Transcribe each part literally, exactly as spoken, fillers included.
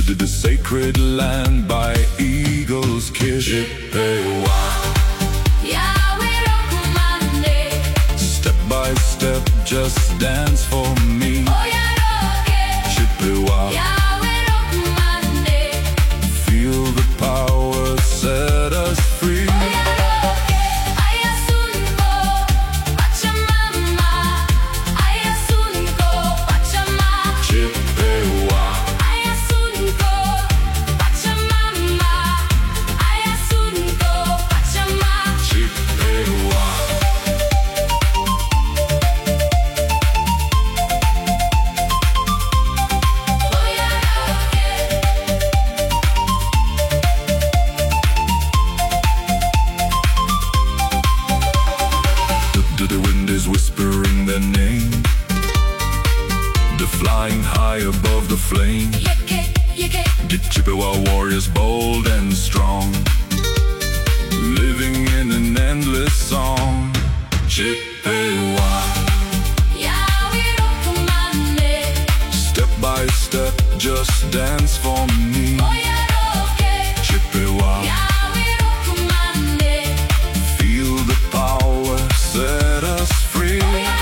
to the sacred land by eagle's kiss. Chippewa. Step by step, just dance for me. Chippewa. Feel the power, set us free. The wind is whispering their name. They're flying high above the flame. The Chippewa warriors bold and strong, living in an endless song. Chippewa. Step by step, just dance for me. Chippewa. Feel the power, set us free.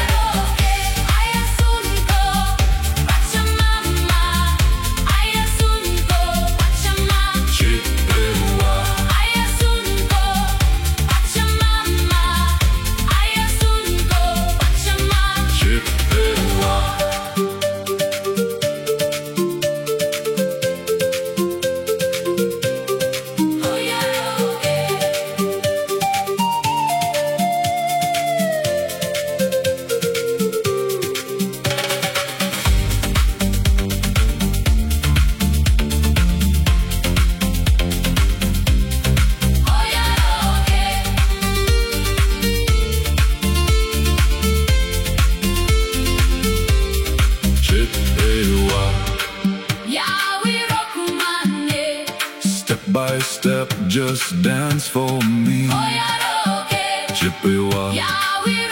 Step by step, just dance for me. Chippewa.